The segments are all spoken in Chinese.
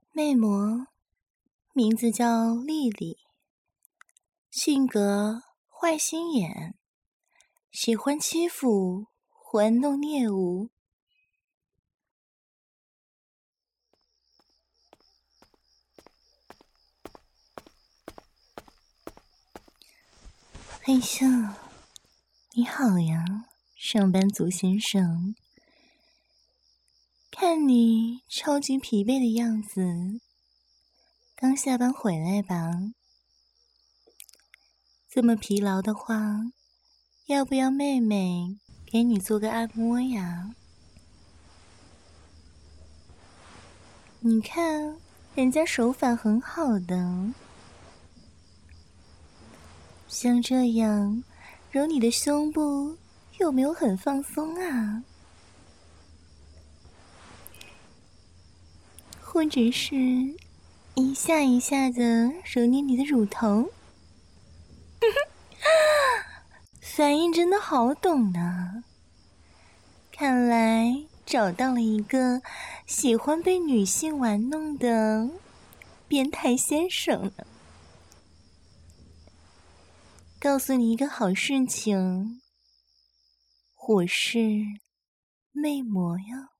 魅魔，名字叫丽丽，性格坏心眼，喜欢欺负、玩弄猎物。嘿咻，你好呀，上班族先生。看你超级疲惫的样子，刚下班回来吧？这么疲劳的话，要不要妹妹给你做个按摩呀？你看，人家手法很好的，像这样揉你的胸部，有没有很放松啊？或者是一下一下的揉捏你的乳头？反应真的好懂呢，看来找到了一个喜欢被女性玩弄的变态先生了。告诉你一个好事情，我是魅魔呀，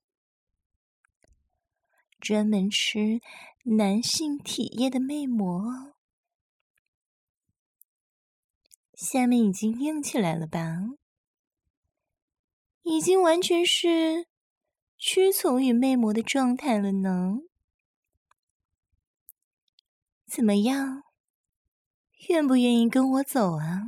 专门吃男性体液的魅魔。下面已经硬起来了吧？已经完全是屈从于魅魔的状态了呢。怎么样？愿不愿意跟我走啊？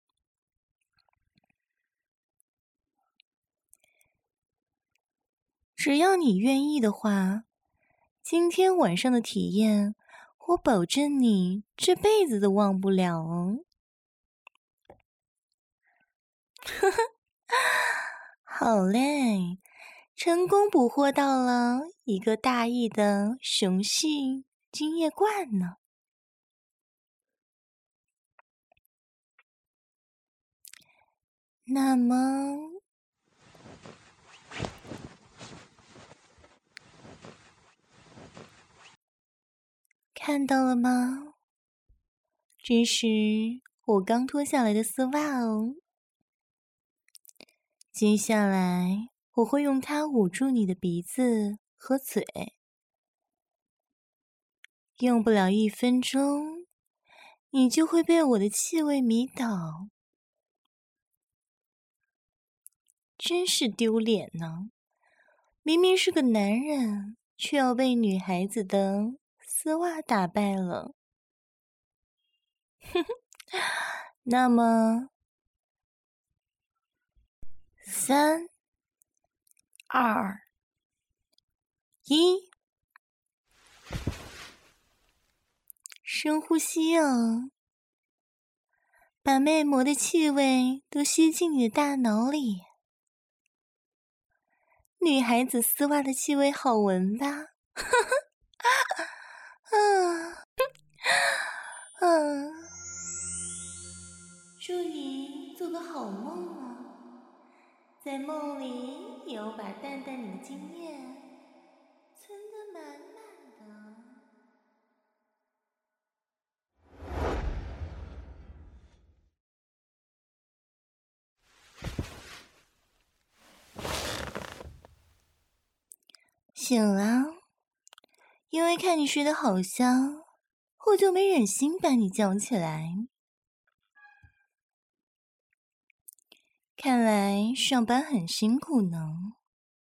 只要你愿意的话，今天晚上的体验，我保证你这辈子都忘不了哦。呵呵，好嘞，成功捕获到了一个大亿的雄性精液罐呢。那么，看到了吗？这是我刚脱下来的丝袜哦。接下来我会用它捂住你的鼻子和嘴，用不了1分钟，你就会被我的气味迷倒。真是丢脸呢！明明是个男人，却要被女孩子的丝袜打败了。哼哼，那么，3、2、1，深呼吸哦，把魅魔的气味都吸进你的大脑里。女孩子丝袜的气味好闻吧？祝你做个好梦啊！在梦里也要把淡淡你的经验存得满满的。醒了，因为看你睡得好香，我就没忍心把你叫起来。看来上班很辛苦呢。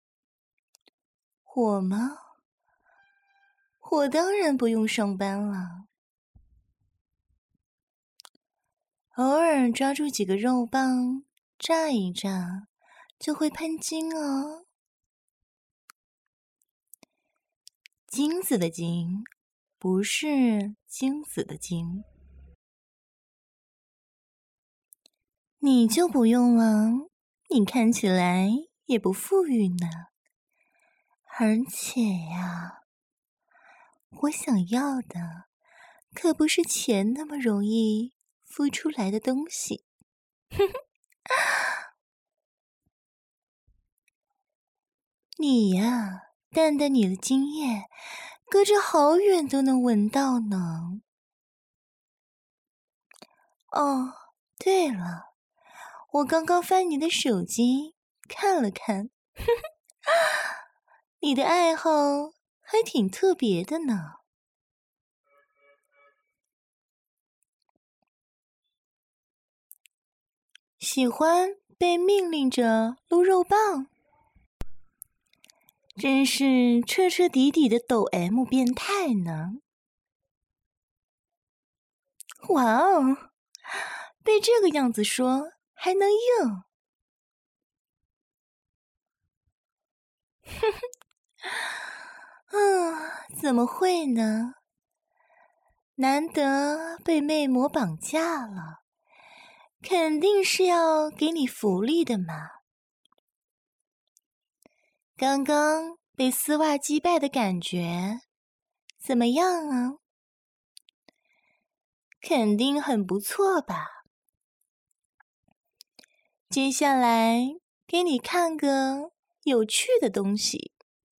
我吗？我当然不用上班了，偶尔抓住几个肉棒炸一炸，就会喷精哦。精子的精，不是精子的精。你就不用了，你看起来也不富裕呢。而且呀，我想要的可不是钱那么容易孵出来的东西。哼哼，你呀，淡淡你的精液隔着好远都能闻到呢。哦，对了，我刚刚翻你的手机看了看，你的爱好还挺特别的呢。喜欢被命令着撸肉棒，真是彻彻底底的抖 M 变态呢。哇哦，被这个样子说还能硬？哼哼，怎么会呢？难得被魅魔绑架了，肯定是要给你福利的嘛。刚刚被丝袜击败的感觉怎么样啊？肯定很不错吧。接下来给你看个有趣的东西。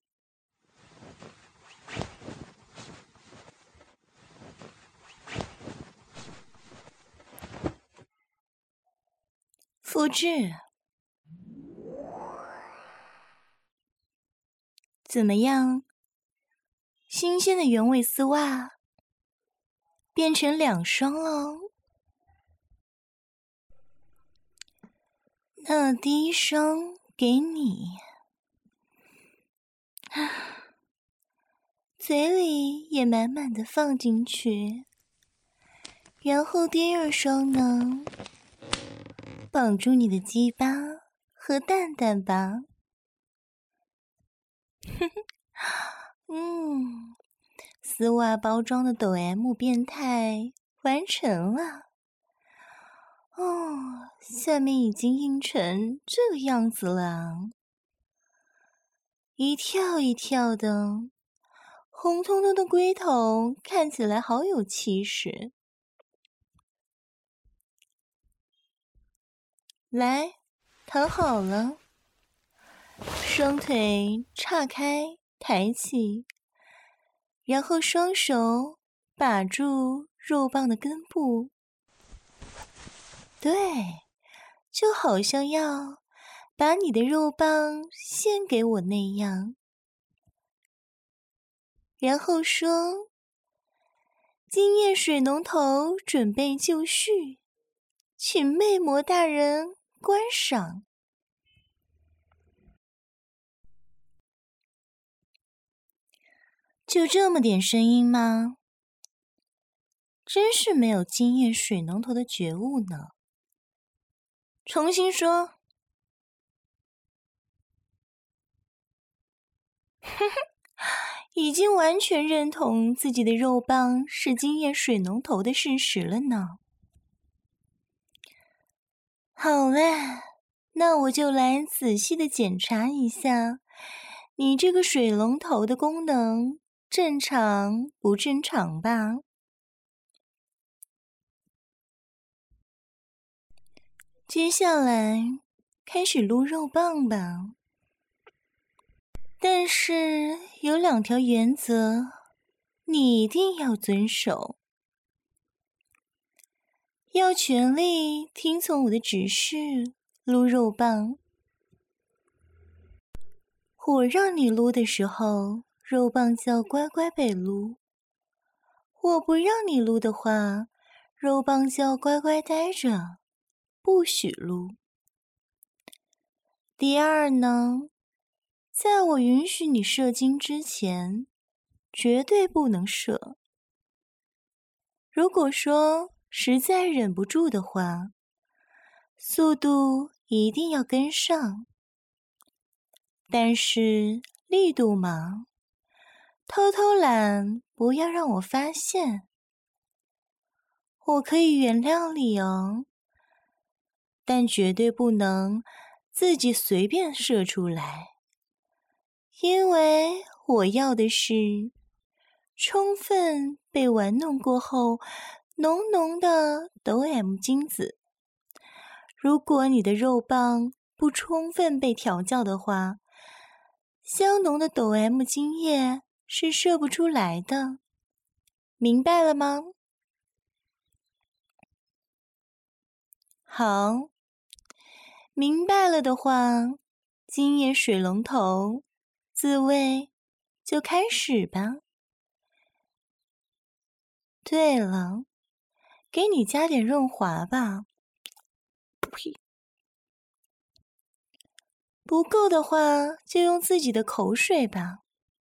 复制。怎么样？新鲜的原味丝袜变成2双了。那第一双给你，嘴里也满满的放进去。然后第2双呢，绑住你的鸡巴和蛋蛋吧。丝袜包装的抖 M 变态完成了。哦，下面已经硬成这个样子了，一跳一跳的，红彤彤的龟头看起来好有气势。来，躺好了，双腿岔开抬起，然后双手把住肉棒的根部。对，就好像要把你的肉棒献给我那样。然后说：今夜水龙头准备就绪，请魅魔大人观赏。就这么点声音吗？真是没有经验水龙头的觉悟呢。重新说。哼哼，已经完全认同自己的肉棒是经验水龙头的事实了呢。好了，那我就来仔细的检查一下你这个水龙头的功能正常不正常吧。接下来开始撸肉棒吧。但是有2条原则，你一定要遵守。要全力听从我的指示，撸肉棒。我让你撸的时候，肉棒就要乖乖被撸；我不让你撸的话，肉棒就要乖乖待着，不许撸。第2呢，在我允许你射精之前，绝对不能射。如果说实在忍不住的话，速度一定要跟上。但是力度嘛，偷偷懒不要让我发现。我可以原谅你哦，但绝对不能自己随便射出来，因为我要的是充分被玩弄过后浓浓的抖 M 精子。如果你的肉棒不充分被调教的话，香浓的抖 M 精液是射不出来的，明白了吗？好，明白了的话，今夜水龙头自慰就开始吧。对了，给你加点润滑吧。呸！不够的话，就用自己的口水吧。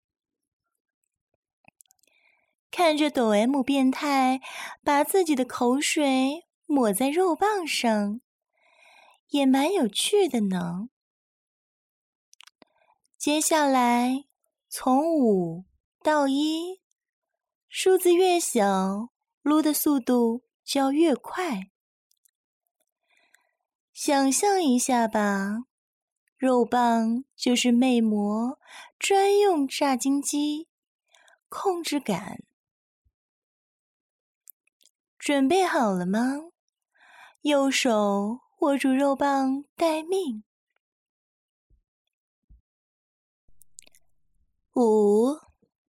看着抖 M 变态把自己的口水抹在肉棒上，也蛮有趣的呢。接下来，从5到1，数字越小，撸的速度就要越快。想象一下吧，肉棒就是魅魔专用榨精机，控制感。准备好了吗？右手握住肉棒待命。5，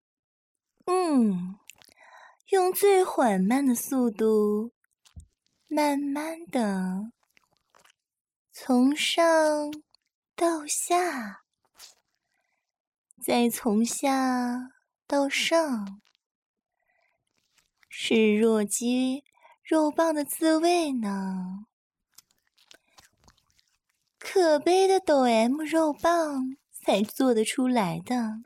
用最缓慢的速度，慢慢的从上到下，再从下到上，是弱鸡肉棒的滋味呢。可悲的抖 M 肉棒才做得出来的。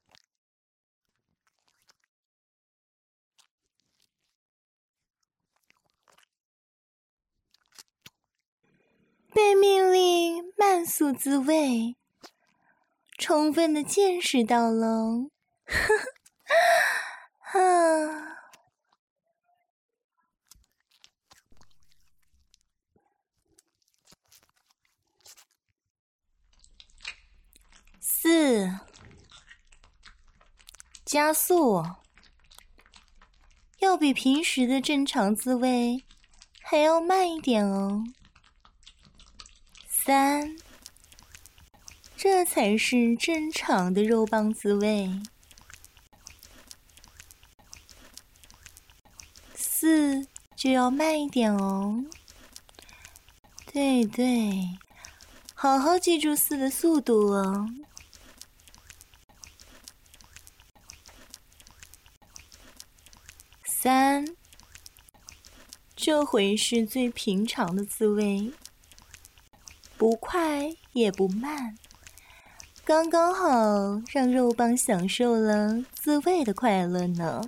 被命令慢速自慰，充分的见识到了，4，加速，要比平时的正常自慰还要慢一点哦。3，这才是正常的肉棒自慰。4就要慢一点哦。对对，好好记住4的速度哦。3，这回是最平常的自慰，不快也不慢，刚刚好让肉棒享受了自慰的快乐呢。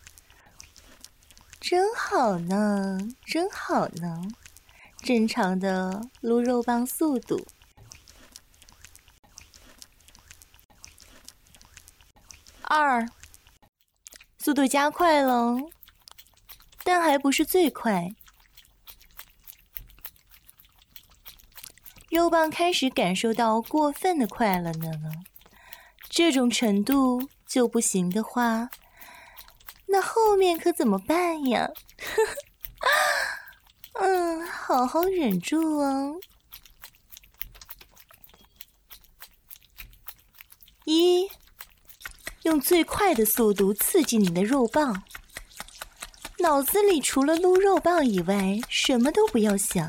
真好呢，真好呢，正常的撸肉棒速度。2，速度加快了，但还不是最快。肉棒开始感受到过分的快乐了呢，这种程度就不行的话，那后面可怎么办呀？好好忍住哦。1，用最快的速度刺激你的肉棒，脑子里除了撸肉棒以外，什么都不要想。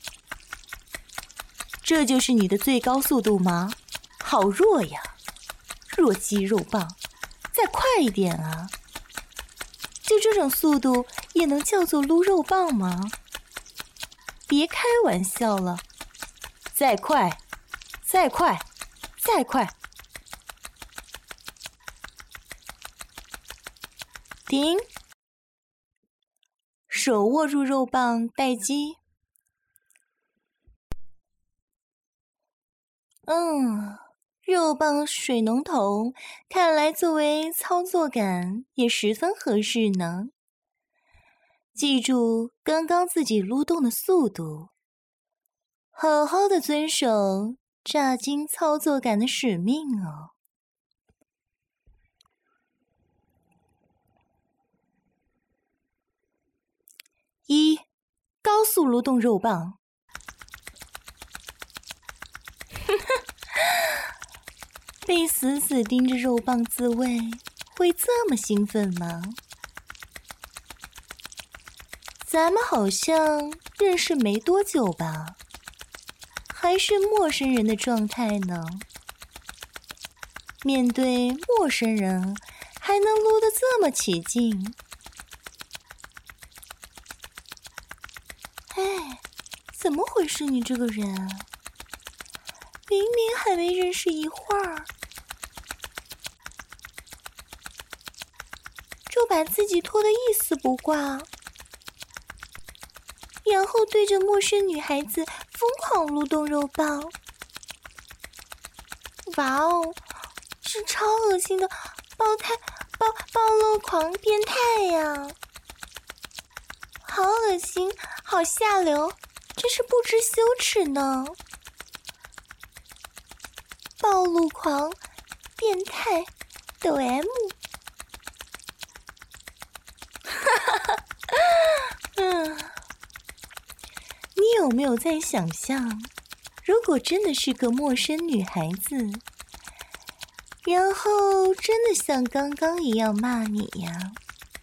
这就是你的最高速度吗？好弱呀，弱鸡肉棒，再快一点啊！就这种速度也能叫做撸肉棒吗？别开玩笑了，再快，再快，再快！停！手握住肉棒待机。肉棒水龙头看来作为操作感也十分合适呢。记住刚刚自己撸动的速度，好好的遵守炸金操作感的使命哦。1，高速撸动肉棒。被死死盯着肉棒自慰， 会这么兴奋吗？咱们好像认识没多久吧，还是陌生人的状态呢。面对陌生人，还能撸得这么起劲。哎，怎么回事你这个人？明明还没认识一会儿，就把自己拖得一丝不挂，然后对着陌生女孩子疯狂撸动肉棒。哇哦，是超恶心的暴露狂变态呀！好恶心，好下流，真是不知羞耻呢！暴露狂变态抖 M， 你有没有在想象，如果真的是个陌生女孩子，然后真的像刚刚一样骂你呀？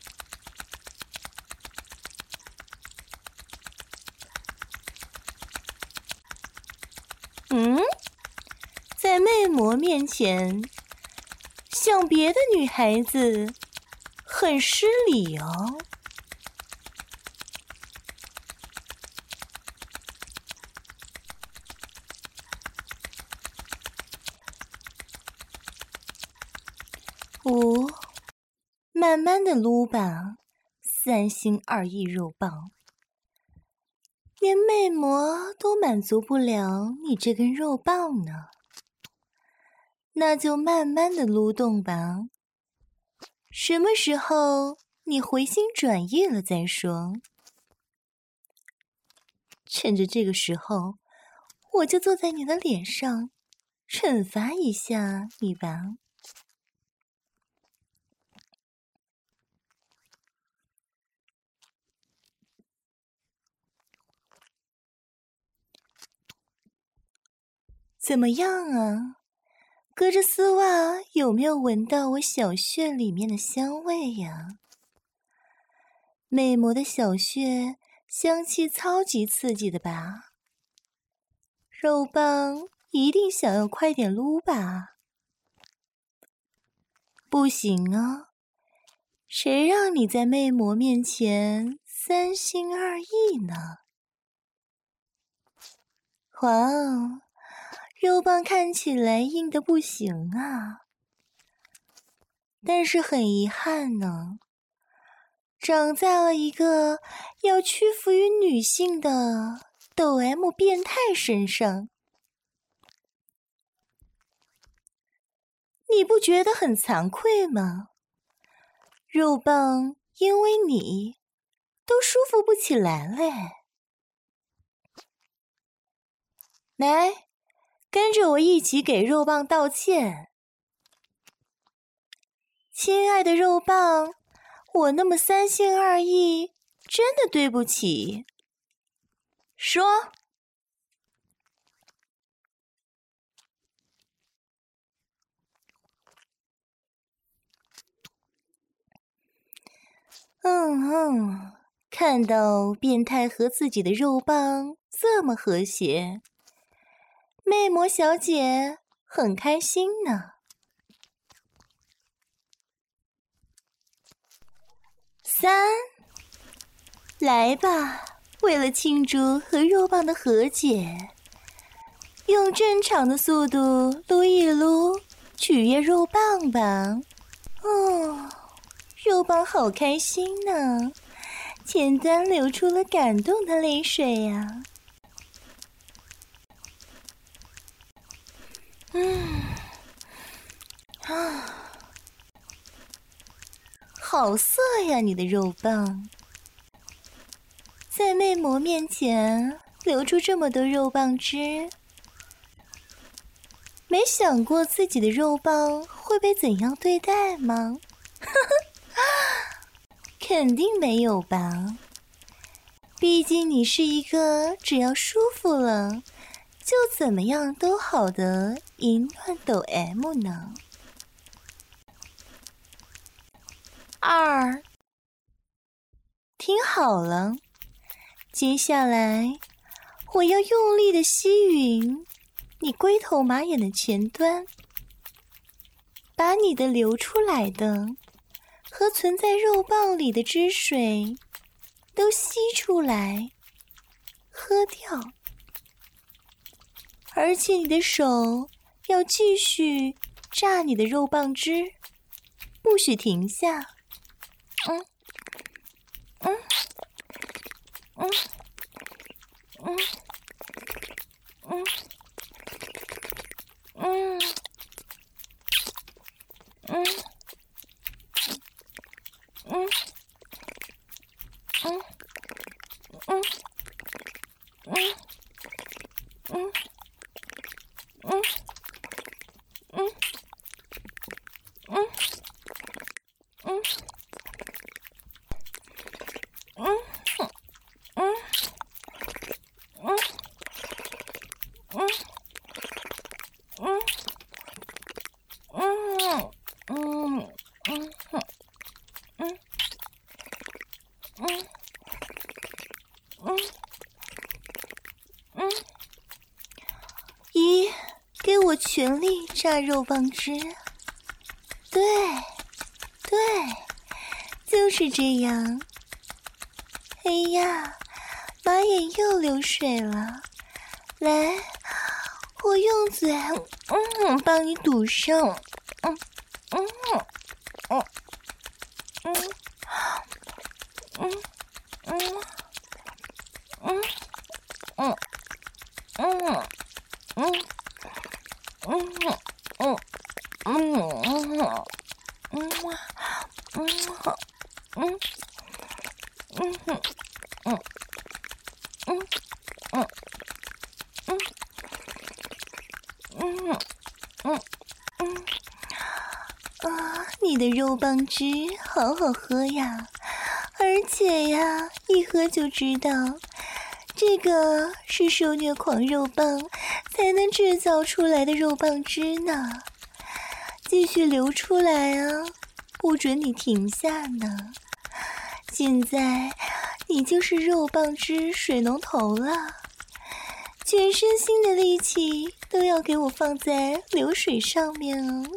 在魅魔面前，向别的女孩子很失礼哦。5，慢慢的撸吧，3心2意肉棒，连魅魔都满足不了你这根肉棒呢。那就慢慢的撸动吧，什么时候你回心转意了再说。趁着这个时候，我就坐在你的脸上，惩罚一下你吧。怎么样啊？隔着丝袜有没有闻到我小穴里面的香味呀？魅魔的小穴香气超级刺激的吧？肉棒一定想要快点撸吧？不行啊，谁让你在魅魔面前3心2意呢？哇哦，肉棒看起来硬得不行啊，但是很遗憾呢，长在了一个要屈服于女性的抖 M 变态身上。你不觉得很惭愧吗？肉棒因为你都舒服不起来嘞。来，跟着我一起给肉棒道歉。亲爱的肉棒，我那么3心2意，真的对不起。说。看到变态和自己的肉棒这么和谐，魅魔小姐很开心呢。3，来吧，为了庆祝和肉棒的和解，用正常的速度撸一撸，取悦肉棒吧。肉棒好开心呢，前端流出了感动的泪水呀。好色呀，你的肉棒！在魅魔面前流出这么多肉棒汁，没想过自己的肉棒会被怎样对待吗？肯定没有吧，毕竟你是一个只要舒服了就怎么样都好的淫乱抖 M 呢。 2。听好了，接下来我要用力的吸吮你龟头马眼的前端，把你的流出来的和存在肉棒里的汁水都吸出来，喝掉。而且你的手要继续榨你的肉棒汁，不许停下。一，给我全力榨肉棒汁。对，就是这样。哎呀，马眼又流水了，来，我用嘴，帮你堵上。你的肉棒汁好好喝呀，而且呀，一喝就知道，这个是受虐狂肉棒才能制造出来的肉棒汁呢。继续流出来啊，不准你停下呢。现在你就是肉棒汁水龙头了，全身心的力气都要给我放在流水上面哦。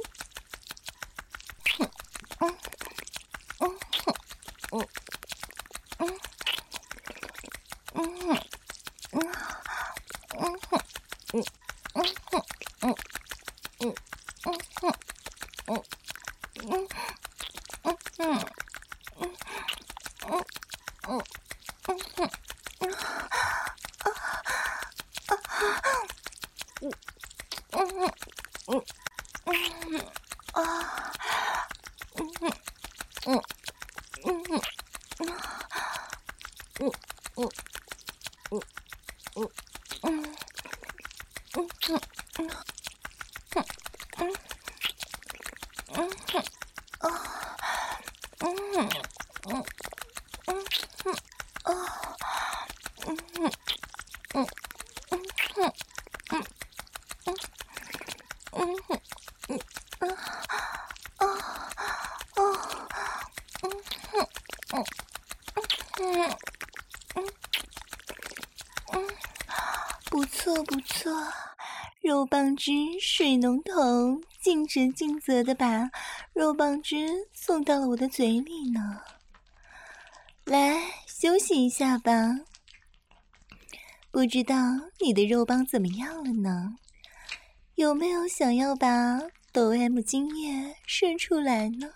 不错，肉棒汁水龙头尽职尽责的把肉棒汁送到了我的嘴里呢。来，休息一下吧。不知道你的肉棒怎么样了呢？有没有想要把抖 M 精液射出来呢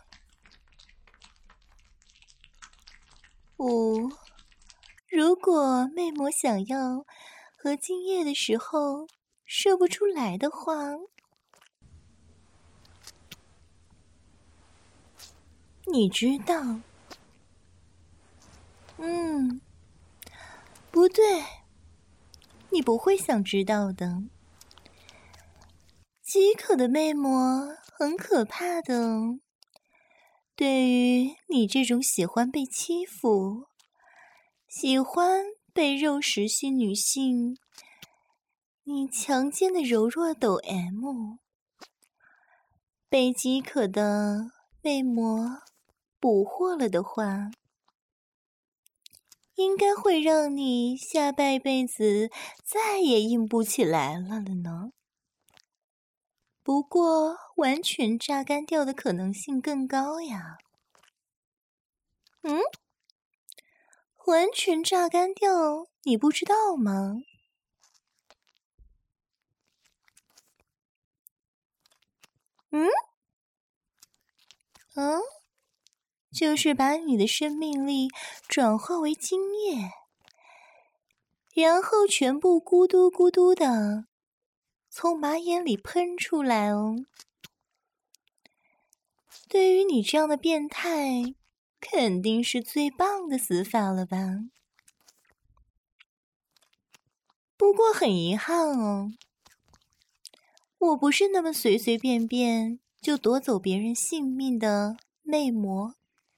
？5，如果妹膜想要和精液的时候射不出来的话，你知道，不对，你不会想知道的。饥渴的妹膜很可怕的哦，对于你这种喜欢被欺负、喜欢被肉食性女性你强奸的柔弱抖 M， 被饥渴的妹膜捕获了的话，应该会让你下半辈子再也硬不起来了呢。不过，完全榨干掉的可能性更高呀。完全榨干掉，你不知道吗？就是把你的生命力转化为精液，然后全部咕嘟咕嘟的从马眼里喷出来哦。对于你这样的变态，肯定是最棒的死法了吧？不过很遗憾哦，我不是那么随随便便就夺走别人性命的魅魔。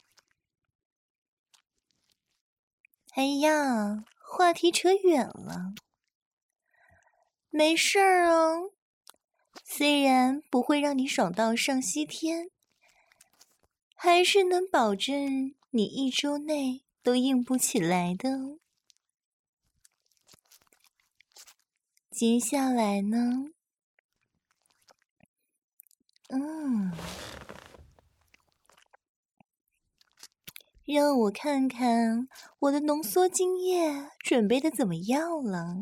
哎呀，话题扯远了。没事儿哦，虽然不会让你爽到上西天，还是能保证你1周内都硬不起来的哦。接下来呢？让我看看我的浓缩精液准备的怎么样了。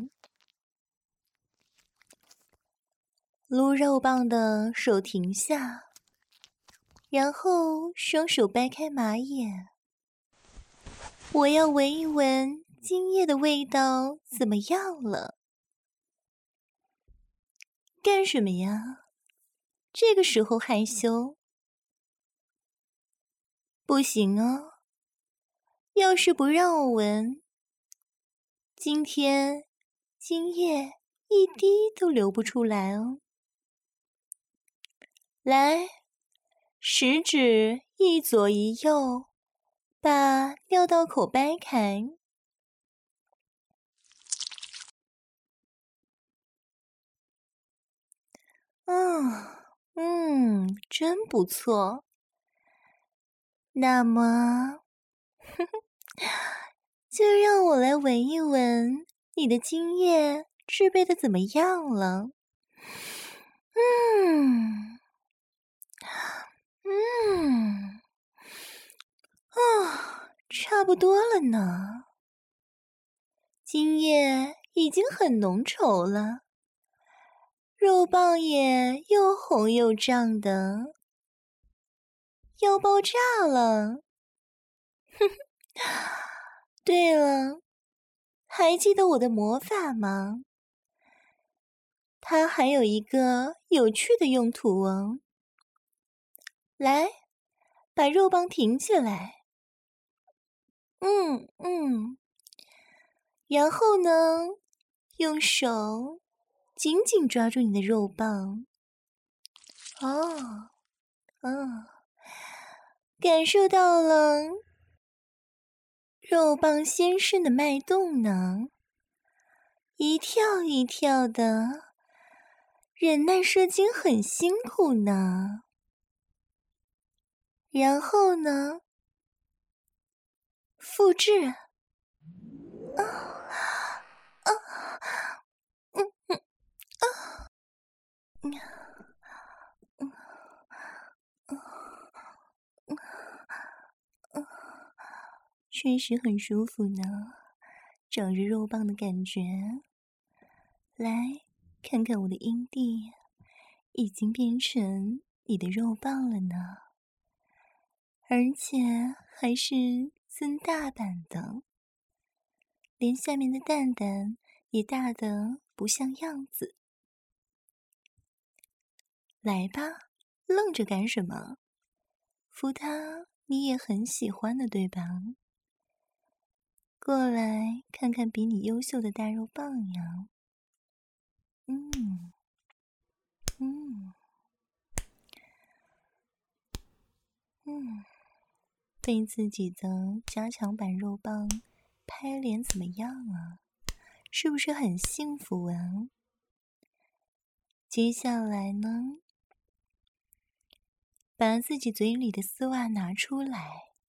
撸肉棒的手停下，然后双手掰开马眼。我要闻一闻精液的味道怎么样了。干什么呀？这个时候害羞？不行哦，要是不让我闻，今天精液一滴都流不出来哦。来，食指一左一右，把尿道口掰开。真不错。那么，就让我来闻一闻你的精液制备的怎么样了。差不多了呢。精液已经很浓稠了，肉棒也又红又胀的，要爆炸了。对了，还记得我的魔法吗？它还有一个有趣的用途哦。来，把肉棒挺起来。然后呢，用手紧紧抓住你的肉棒。感受到了肉棒先生的脉动呢，一跳一跳的，忍耐射精很辛苦呢。然后呢，复制。确实很舒服呢，长着肉棒的感觉。来，看看我的阴蒂，已经变成你的肉棒了呢，而且还是增大版的，连下面的蛋蛋也大得不像样子。来吧，愣着干什么？扶它你也很喜欢的，对吧？过来看看比你优秀的大肉棒呀。被自己的加强版肉棒拍脸怎么样啊？是不是很幸福啊？接下来呢，把自己嘴里的丝袜拿出来，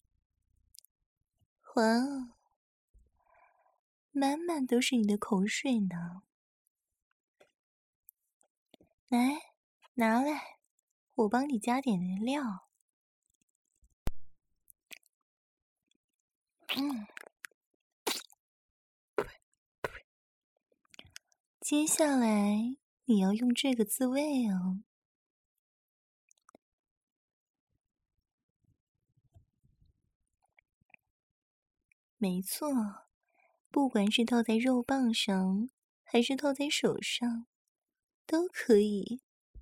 哇哦，满满都是你的口水呢！来，拿来，我帮你加点料。接下来你要用这个自慰哦。没错，不管是套在肉棒上，还是套在手上，都可以。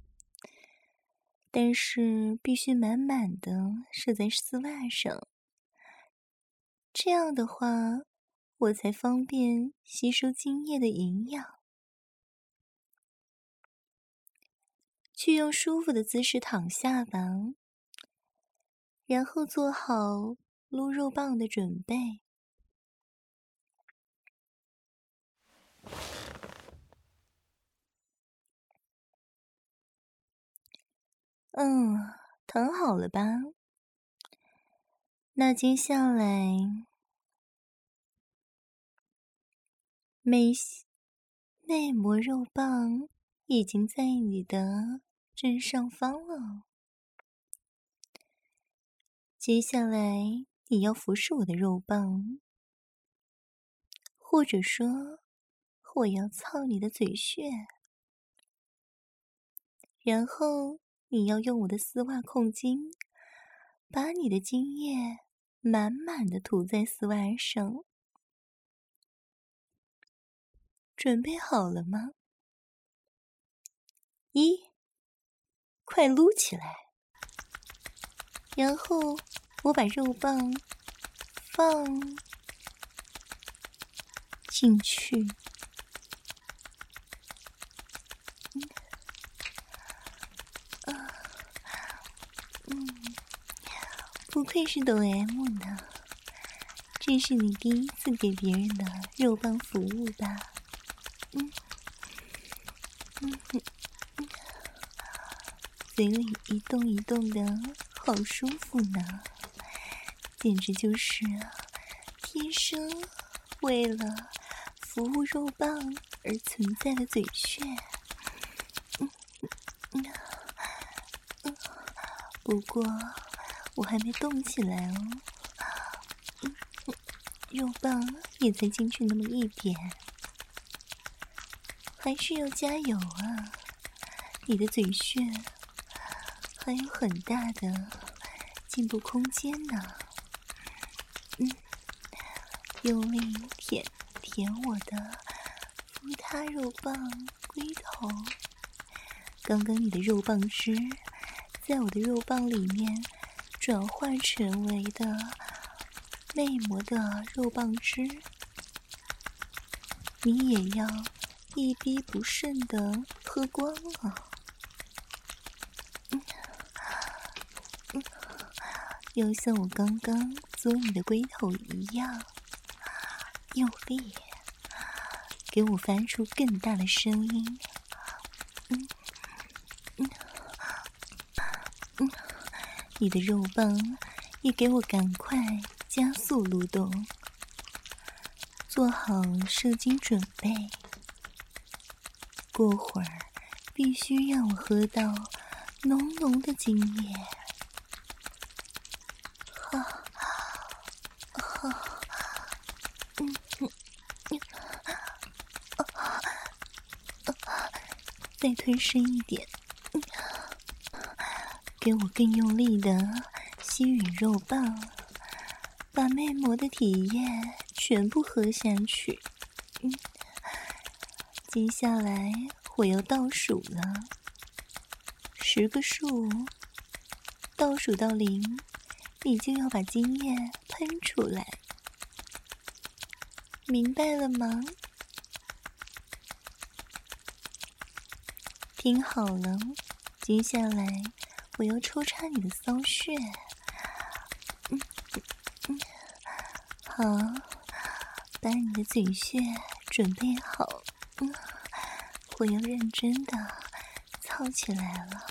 但是必须满满的射在丝袜上，这样的话，我才方便吸收精液的营养。去用舒服的姿势躺下吧，然后做好撸肉棒的准备。躺好了吧？那接下来，内膜肉棒已经在你的正上方了。接下来你要服侍我的肉棒，或者说，我要操你的嘴穴，然后你要用我的丝袜控精，把你的精液满满的涂在丝袜上。准备好了吗？快撸起来！然后我把肉棒放进去。不愧是抖 M 呢，这是你第一次给别人的肉棒服务吧？嘴里一动一动的，好舒服呢，简直就是天生为了服务肉棒而存在的嘴穴。不过我还没动起来哦，肉棒也才进去那么一点，还是要加油啊！你的嘴穴还有很大的进步空间呢。用力舔舔我的扶他肉棒龟头。刚刚你的肉棒汁在我的肉棒里面转化成为的内膜的肉棒汁，你也要一滴不剩的喝光了。要像我刚刚嘬你的龟头一样用力，给我发出更大的声音。你的肉棒也给我赶快加速蠕动，做好射精准备。过会儿必须让我喝到浓浓的精液。再推深一点，给我更用力的吸吮肉棒，把内膜的体液全部喝下去。接下来我要倒数了，10个数，倒数到0，你就要把精液喷出来，明白了吗？听好了，接下来我要抽插你的骚穴。好，把你的嘴穴准备好，我要认真的操起来了。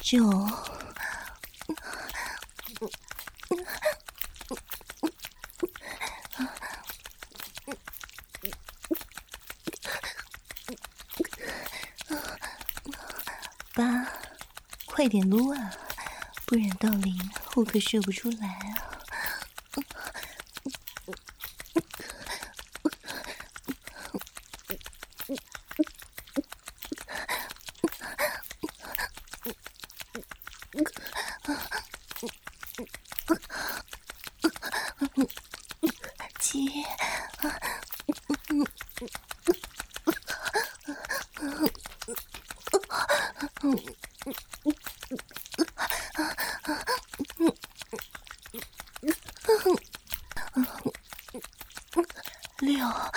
9、8，快点撸啊，不然到0我可射不出来啊。7，6，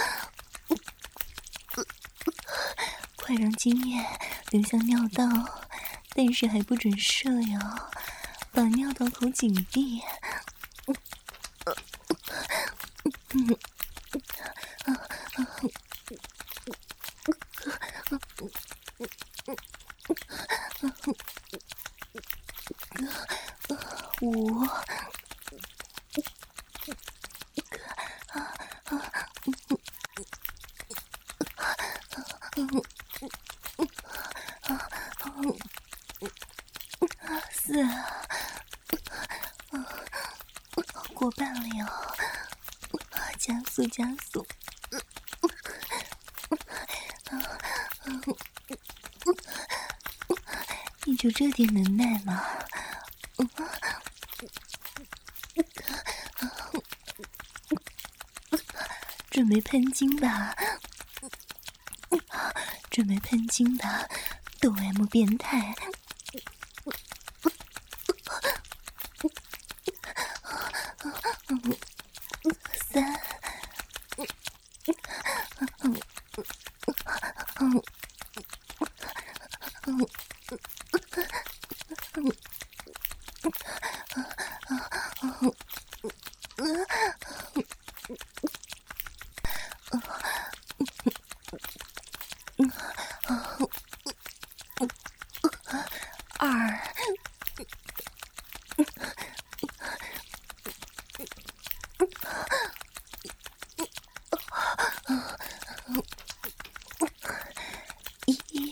快让精液流向尿道，但是还不准射哟，把尿道口紧闭。5，4，过半了哟，加速加速。你就这点能耐吗？准备喷精吧，准备喷精吧，抖 M 变态。3，2，1，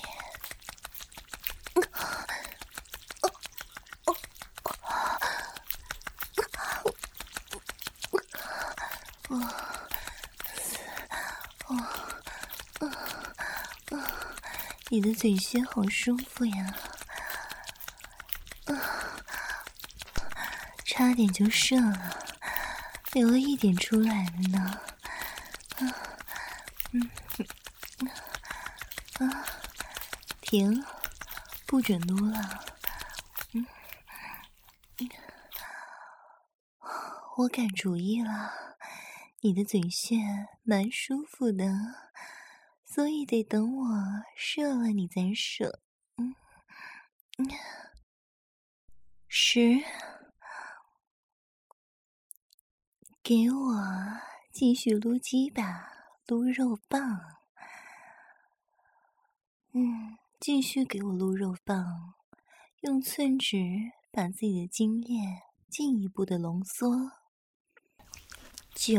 你的嘴穴好舒服呀，差点就射了，流了一点出来了呢。停，不准撸了。我改主意了，你的嘴穴蛮舒服的，所以得等我射了你再射。10，给我继续撸鸡巴，撸肉棒。继续给我撸肉棒，用寸指把自己的精液进一步的浓缩。9，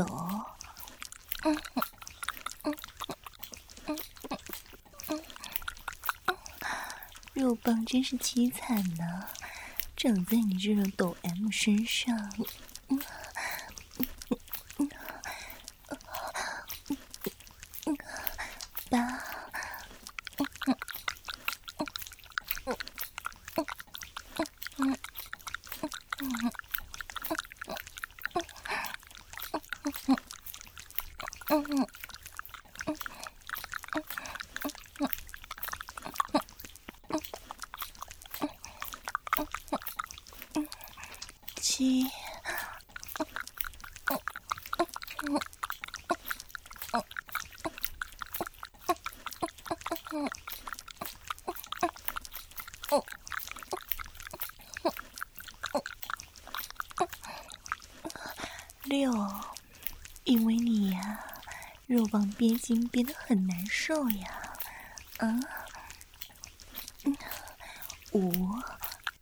肉棒真是凄惨呢，长在你这种抖 M 身上。8，7，6，因为你呀，肉棒憋精憋得很难受呀。5，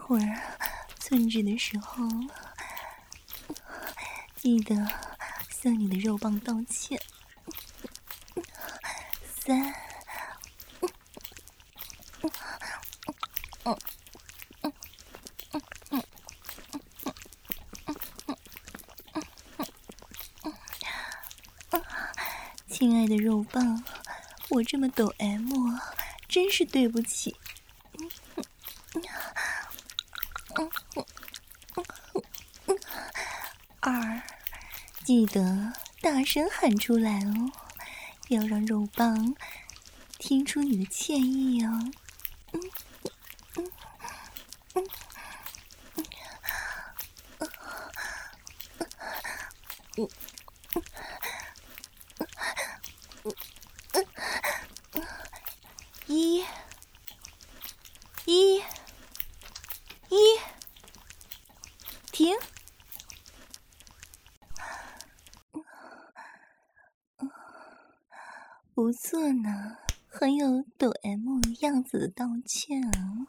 会儿寸指的时候，记得向你的肉棒道歉。3，亲爱的肉棒，我这么抖 M， 真是对不起。2，记得大声喊出来哦，要让肉棒听出你的歉意哦。1，停。不错呢，很有抖 M 样子的道歉啊。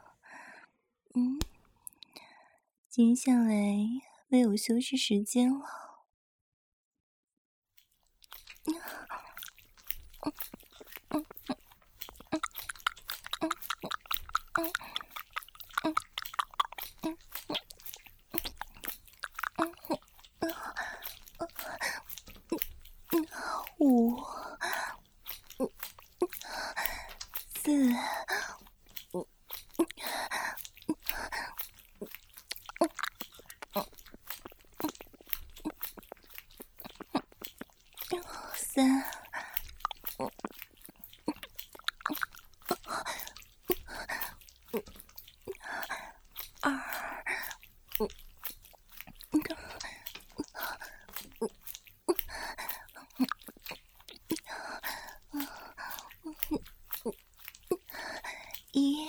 接下来没有休息时间了。5、4、3、1，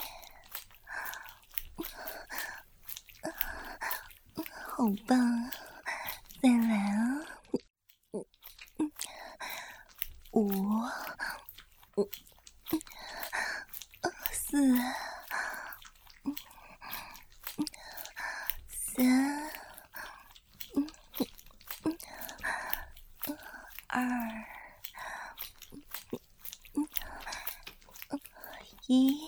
好棒啊！再来啊！5、4、3、2、1。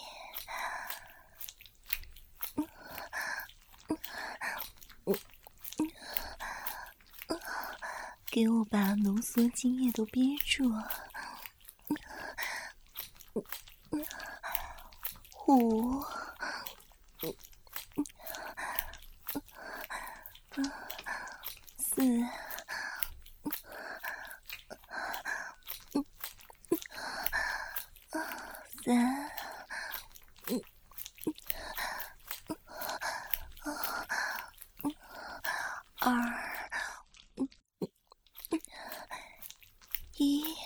给我把浓缩精液都憋住。5、4、3、2、1。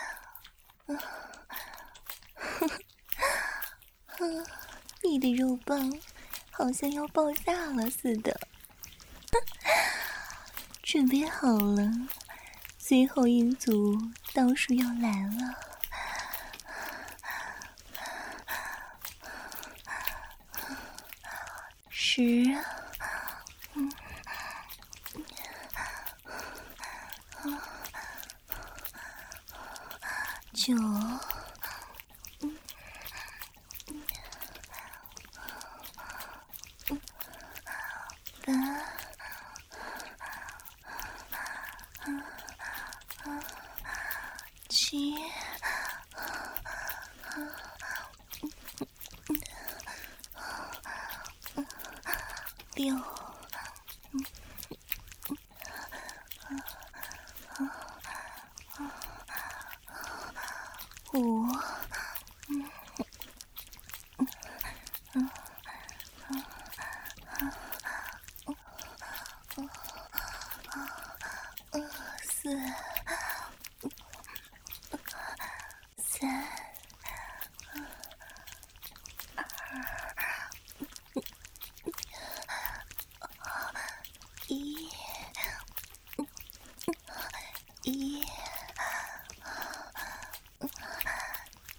你的肉棒好像要爆炸了似的。准备好了，最后一组倒数要来了。10、9、8、7、6、5、4、3、1、1。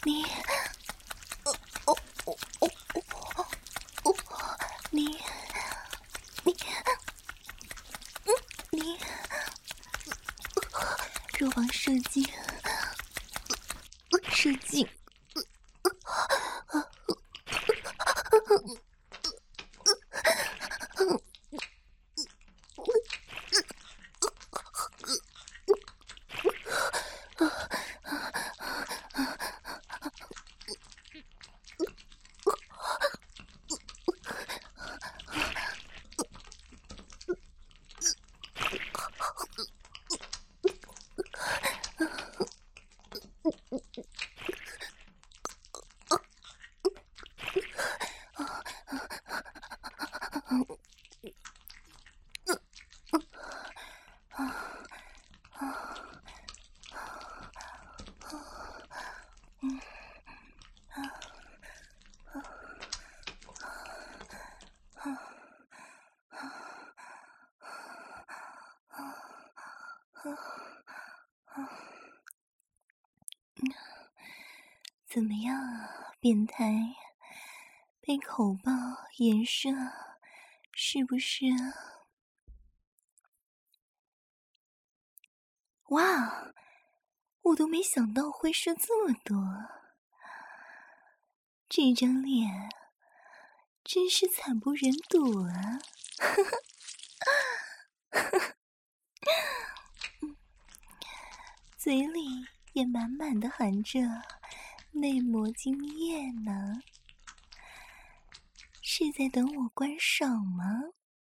你，你，若往射精，射精。怎么样啊，变态？被口爆颜射，是不是啊？哇，我都没想到会射这么多，这张脸真是惨不忍睹啊！嘴里也满满的含着内膜精液呢，是在等我观赏吗？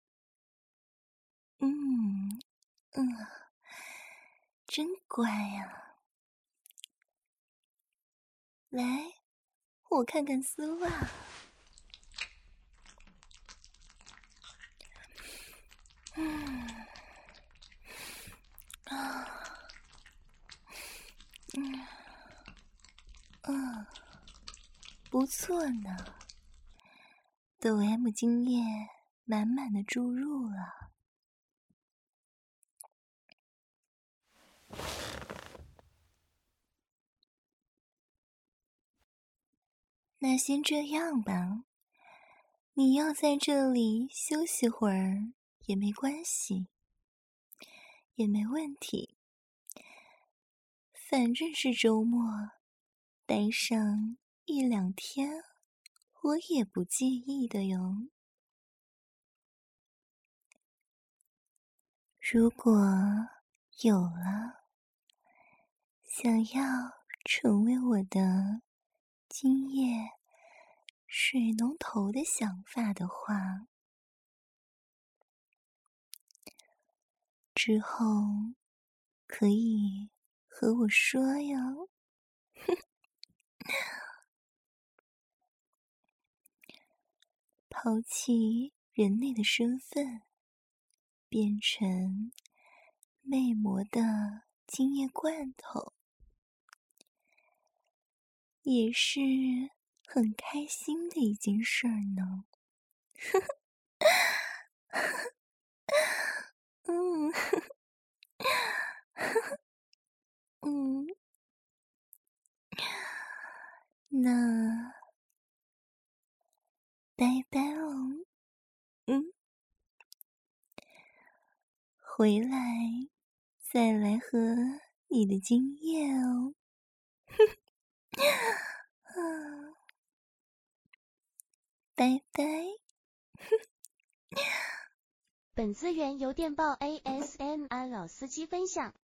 真乖呀！来，我看看丝袜。不错呢，抖 M 精液满满的注入了。那先这样吧，你要在这里休息会儿也没关系，也没问题。反正是周末，待上1-2天，我也不介意的哟。如果有了想要成为我的精液水龙头的想法的话，之后可以和我说哟。抛弃人类的身份，变成魅魔的精液罐头，也是很开心的一件事儿呢。那拜拜喽。回来再来喝你的精液哦。拜拜。 本资源由电报 ASMR 老司机分享。